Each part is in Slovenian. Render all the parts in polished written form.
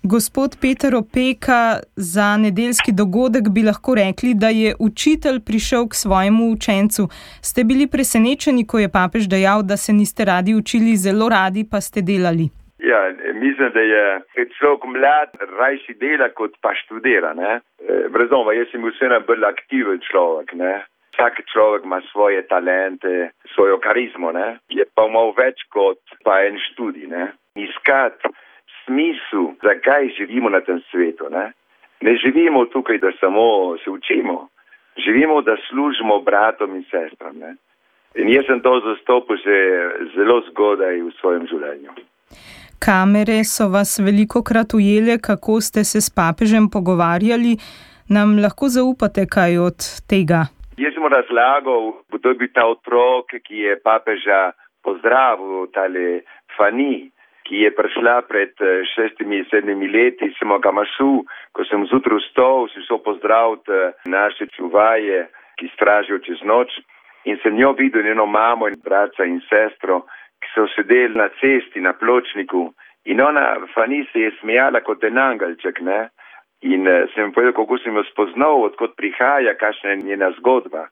Gospod Peter Opeka, za nedeljski dogodek bi lahko rekli, da je učitelj prišel k svojemu učencu. Ste bili presenečeni, ko je papež dejal, da se niste radi učili, zelo radi pa ste delali? Ja, mislim, da je človek mlad, rajši dela, kot pa študira. Brezoma, jaz sem vseeno bolj aktiven človek. Vsak človek ima svoje talente, svojo karizmo. Je pa malo več kot pa en študij. Iskati smisel, zakaj živimo na tem svetu. Ne živimo tukaj, da samo se učimo. Živimo, da služimo bratom in sestram. In jaz sem to zastopil že zelo zgodaj v svojem življenju. Kamere so vas velikokrat ujele, kako ste se s papežem pogovarjali. Nam lahko zaupate kaj od tega? Jaz sem razlagal, kdo je bil ta otrok, ki je papeža pozdravil, tale Fani, ki je prišla pred 6-7 leti, sem ga mašel, ko sem zjutraj vstal, si šel pozdraviti naše čuvaje, ki stražijo čez noč, in sem njo videl njeno mamo in braca in sestro, ki so sedeli na cesti, na pločniku, in ona, Fani, se je smejala kot en angelček, in sem povedal, kako sem jo spoznal, odkot prihaja, kakšna je njena zgodba.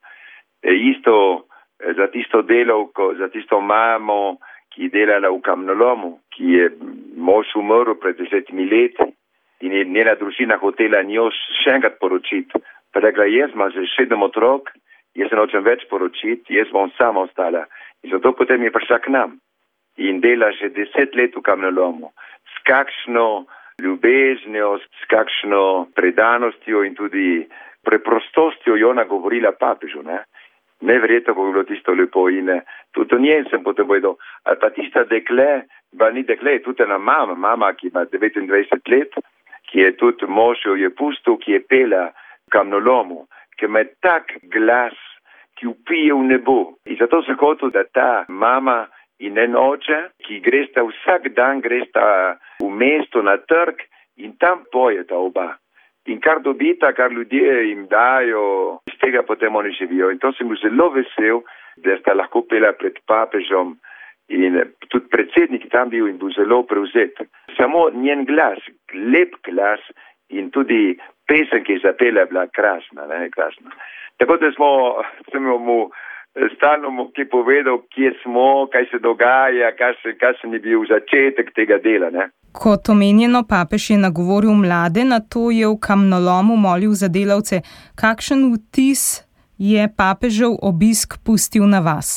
Isto za tisto delovko, za tisto mamo, ki je delala v kamnolomu, ki je mož umrl pred 10 leti in je njena družina hotela njo še enkrat poročiti. Pa rekla, jaz imam že 7 otrok, jaz se nočem več poročiti, jaz bom sama ostala. In zato potem je prišla k nam in dela že 10 let v kamnolomu. S kakšno ljubeznjo, s kakšno predanostjo in tudi preprostostjo je ona govorila papežu. Neverjetno bo bilo tisto lepo in tudi o njej sem potem povedal. Ali pa tista dekle, pa ni dekle, tudi ena mama, ki ima 29 let, ki je tudi mož jo je pustil, ki je pela v kamnolomu, ki ima tak glas, ki vpije v nebo. In zato sem hotel, da ta mama in en oče, ki gresta vsak dan, gresta v mesto na trg in tam pojeta oba. In kar dobita, kar ljudje jim dajo, iz tega potem oni živijo. In to sem bil zelo vesel, da sta lahko pela pred papežom in tudi predsednik tam bil in bil zelo prevzet. Samo njen glas, lep glas in tudi pesem, ki je zapela, bila krasna. Krasna. Tako da sem mu stalno ki povedal, kje smo, kaj se dogaja, kakšen je bil začetek tega dela. Kot omenjeno, papež je nagovoril mlade, nato je v kamnolomu molil za delavce. Kakšen vtis je papežev obisk pustil na vas?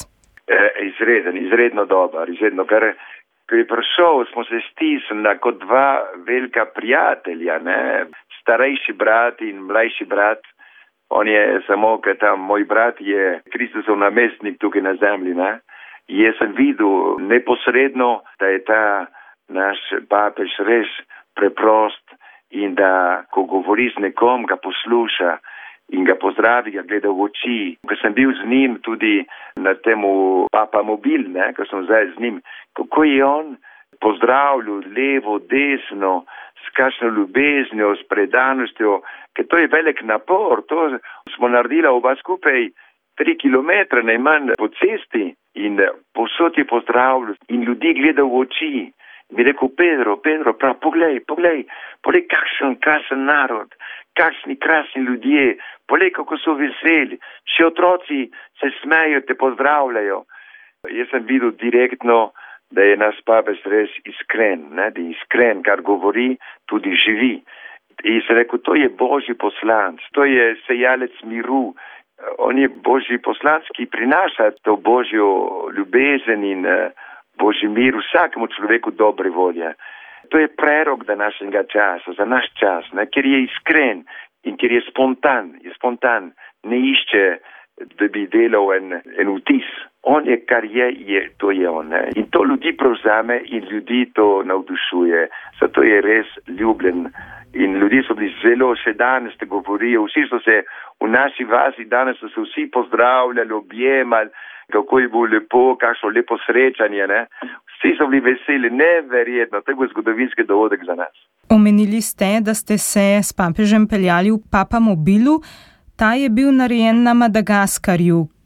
Izredno dober. Ker je prišel, smo se stisnili kot dva velika prijatelja, starejši brat in mlajši brat. On je samo, ker tam moj brat je Kristusov namestnik tukaj na zemlji. Jaz sem videl neposredno, da je ta naš papež res preprost in da, ko govori z nekom, ga posluša in ga pozdravi, ga gleda v oči. Ko sem bil z njim tudi na temu Papa Mobil, ko sem zdaj z njim, kako je on pozdravljal levo, desno, s kakšno ljubeznjo, s predanostjo, ker to je velik napor. To smo naredili oba skupaj 3 kilometre najmanj po cesti in povsod je pozdravljal in ljudi gledal v oči. Mi je rekel, Pedro, prav, poglej, kakšen krasen narod, kakšni krasni ljudje, poglej, kako so veseli, še otroci se smejo, te pozdravljajo. Jaz sem videl direktno, da je naš papež res iskren, da je iskren, kar govori, tudi živi. In sem rekel, to je Božji poslanc, to je sejalec miru. On je Božji poslanc, ki prinaša to Božjo ljubezen in Božji mir vsakemu človeku dobre volje. To je prerok današnjega časa, za naš čas, ker je iskren in ker je spontan, ne išče, da bi delal en vtis. On je, kar je, to je on. In to ljudi prevzame in ljudi to navdušuje. Zato je res ljubljen. In ljudje so bili zelo, še danes te govorijo, vsi so se v naši vasi, danes so se vsi pozdravljali, objemali, kako je bilo lepo, kakšno lepo srečanje. Vsi so bili veseli, neverjetno, to je bil zgodovinski dogodek za nas. Omenili ste, da ste se s papežem peljali v Papa Mobilu. Ta je bil narejen na Madagaskarju.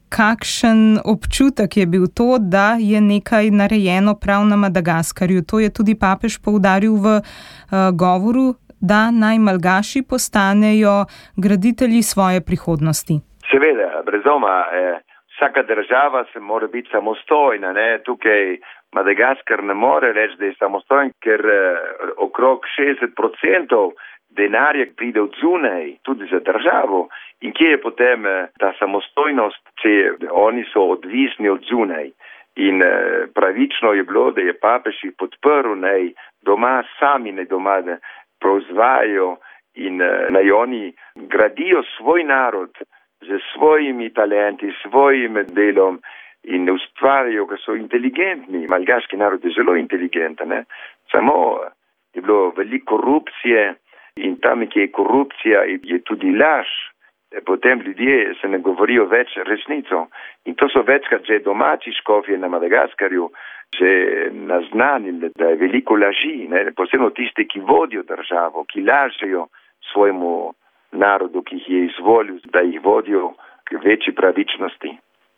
kakšen občutek je bil to, da je nekaj narejeno prav na Madagaskarju. To je tudi papež poudaril v govoru, da naj Malgaši postanejo graditelji svoje prihodnosti. Seveda, brez dvoma, vsaka država se mora biti samostojna. Ne? Tukaj Madagaskar ne more reči, da je samostojen, ker okrog 60% denarja pride od zunaj, tudi za državo. In kje je potem ta samostojnost, če oni so odvisni od zunaj. In pravično je bilo, da je papež jih podprl, naj doma sami, naj doma proizvajajo in naj oni gradijo svoj narod z svojimi talenti, svojim delom in ustvarjajo, ker so inteligentni. Malgaški narod je zelo inteligenten. Ne? Samo je bilo veliko korupcije in tam, kjer je korupcija, je tudi laž. Potem ljudje se ne govorijo več resnico. In to so večkrat že domači škofje na Madagaskarju že naznanili, da je veliko laži, ne? Posebno tisti, ki vodijo državo, ki lažejo svojemu narodu, ki jih je izvolil, da jih vodijo k večji pravičnosti.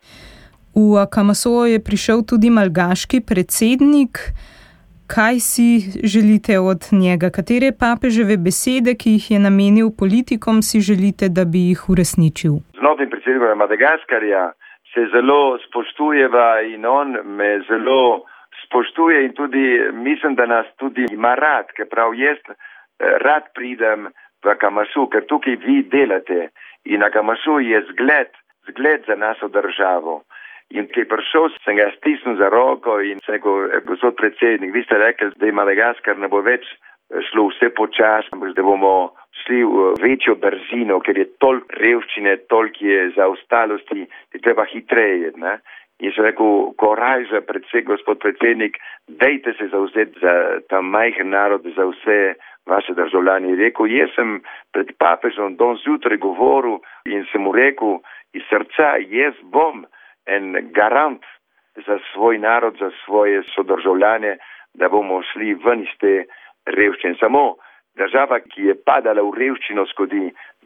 V Kamasovo je prišel tudi malgaški predsednik. Kaj si želite od njega? Katere papeževe besede, ki jih je namenil politikom, si želite, da bi jih uresničil? Z novim predsednikom Madagaskarja se zelo spoštujeva in on me zelo spoštuje in tudi mislim, da nas tudi ima rad, ker prav jaz rad pridem v Kamasu, ker tukaj vi delate in na Kamasu je zgled za našo državo. In ki je prišel, sem ga stisnil za roko in sem rekel, gospod predsednik, vi ste rekli, da je Madagaskar ne bo več šlo vse počas, da bomo šli v večjo brzino, ker je toliko revščine, toliko je zaostalosti, je treba hitreje. Ne? In sem rekel, korajža, gospod predsednik, dejte se zauzeti za ta majhen narod, za vse vaše državljane. Rekel, jaz sem pred papežom danes zjutraj govoril in sem mu rekel iz srca, jaz bom en garant za svoj narod, za svoje sodržavljane, da bomo šli ven iz te revščine. Samo država, ki je padala v revščino skozi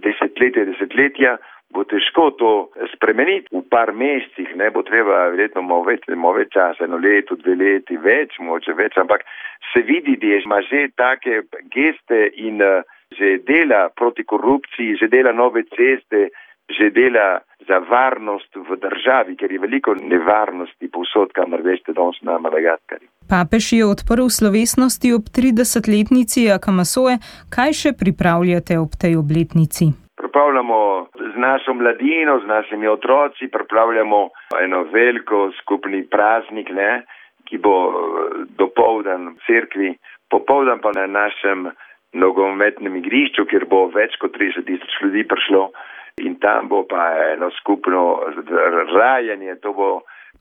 desetletja, bo težko to spremeniti v par mesecih, ne bo treba, verjetno malo več časa, 1 leto, 2 leti, mogoče več, ampak se vidi, da ima že take geste in že dela proti korupciji, že dela nove ceste, že dela za varnost v državi, ker je veliko nevarnosti povsod, kamor veste danes na Madagaskarju. Papež je odprl slovesnosti ob 30-letnici Kamasoe. Kaj še pripravljate ob tej obletnici? Pripravljamo z našo mladino, z našimi otroci, pripravljamo eno veliko skupni praznik, ne, ki bo dopoldan v cerkvi, popoldan pa na našem nogometnem igrišču, kjer bo več kot 30,000 ljudi prišlo. In tam bo pa eno skupno rajanje, to bo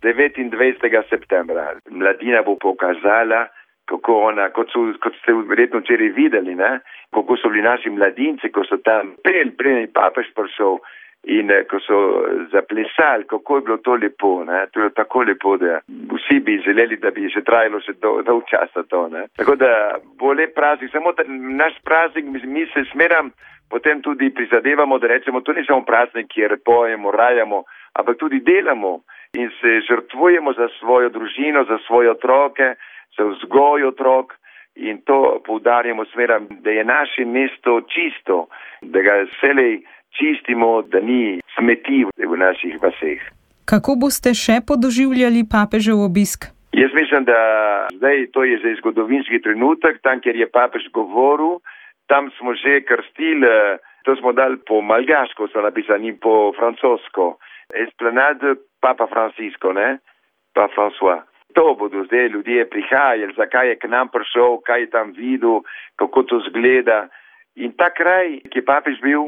29. septembra. Mladina bo pokazala, kako ona, kot ste verjetno včeraj videli, ne? Kako so bili naši mladinci, ko so tam preden papež prišel in ko so zaplesali, kako je bilo to lepo. Ne? To je tako lepo, da vsi bi želeli, da bi še trajalo še dolg časa to. Ne? Tako da bo lep praznik, samo naš praznik, mi se smeram potem tudi prizadevamo, da rečemo, to ni samo praznik, kjer pojemo, rajamo, ampak tudi delamo in se žrtvujemo za svojo družino, za svoje otroke, za vzgoj otrok in to poudarjamo smeram, da je naše mesto čisto, da ga vselej čistimo, da ni smeti v naših vaseh. Kako boste še podoživljali papežev obisk? Jaz mislim, da zdaj to je že zgodovinski trenutek, tam, kjer je papež govoril, tam smo že krstili, to smo dali po malgaško, so napisani po francosko. Esplanade Papa Francisco, ne? Pa François. To bodo zdaj ljudje prihajali, zakaj je k nam prišel, kaj je tam videl, kako to zgleda. In ta kraj, ki je papež bil,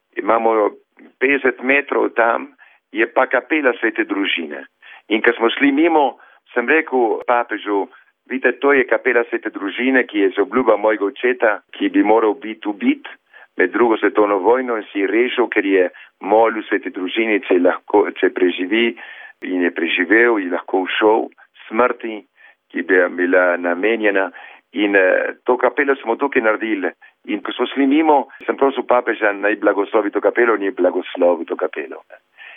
imamo 50 metrov tam, je pa kapela Svete družine. In ko smo šli mimo, sem rekel papežu, vidite, to je kapela Svete družine, ki je z obljuba mojega očeta, ki bi moral biti ubit med drugo svetovno vojno in si rešil, ker je molil Svete družine, če preživi in je preživel in lahko všel smrti, ki bi bila namenjena. In to kapelo smo tukaj naredili. In ko smo šli mimo, sem prosil papeža, naj blagoslovi to kapelo in je blagoslovil to kapelo.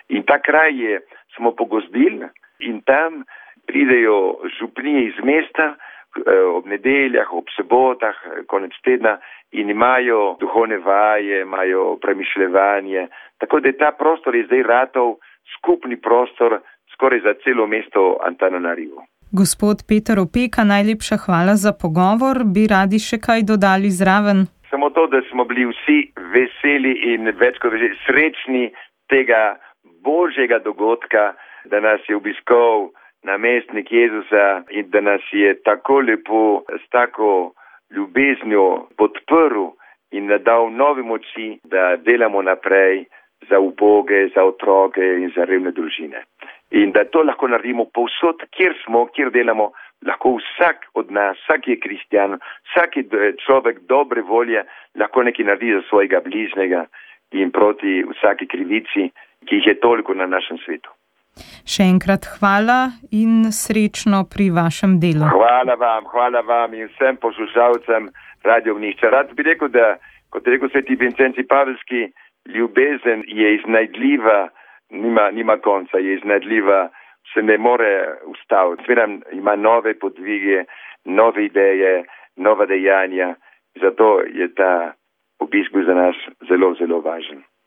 In ta kraj smo pogozdili in tam pridejo župnije iz mesta ob nedeljah, ob sobotah, konec tedna in imajo duhovne vaje, imajo premišljevanje. Tako da ta prostor je zdaj ratov skupni prostor skoraj za celo mesto Antananarivo. Gospod Peter Opeka, najlepša hvala za pogovor. Bi radi še kaj dodali zraven? Samo to, da smo bili vsi veseli in več kot srečni tega božjega dogodka, da nas je obiskal namestnik Jezusa in da nas je tako lepo, s tako ljubeznjo podprl in dal nove moči, da delamo naprej za uboge, za otroke in za revne družine. In da to lahko naredimo povsod, kjer smo, kjer delamo, lahko vsak od nas, vsak je kristjan, vsak je človek dobre volje, lahko nekaj naredi za svojega bližnjega in proti vsaki krivici, ki jih je toliko na našem svetu. Še enkrat hvala in srečno pri vašem delu. Hvala vam in vsem poslušalcem Radio Ognišče. Rad bi rekel, da, kot je rekel sveti Vincenci Pavelski, ljubezen je iznajdljiva, nima konca, je iznajdljiva, se ne more ustaviti. Seveda ima nove podvige, nove ideje, nova dejanja, zato je ta obisk za nas zelo, zelo važen.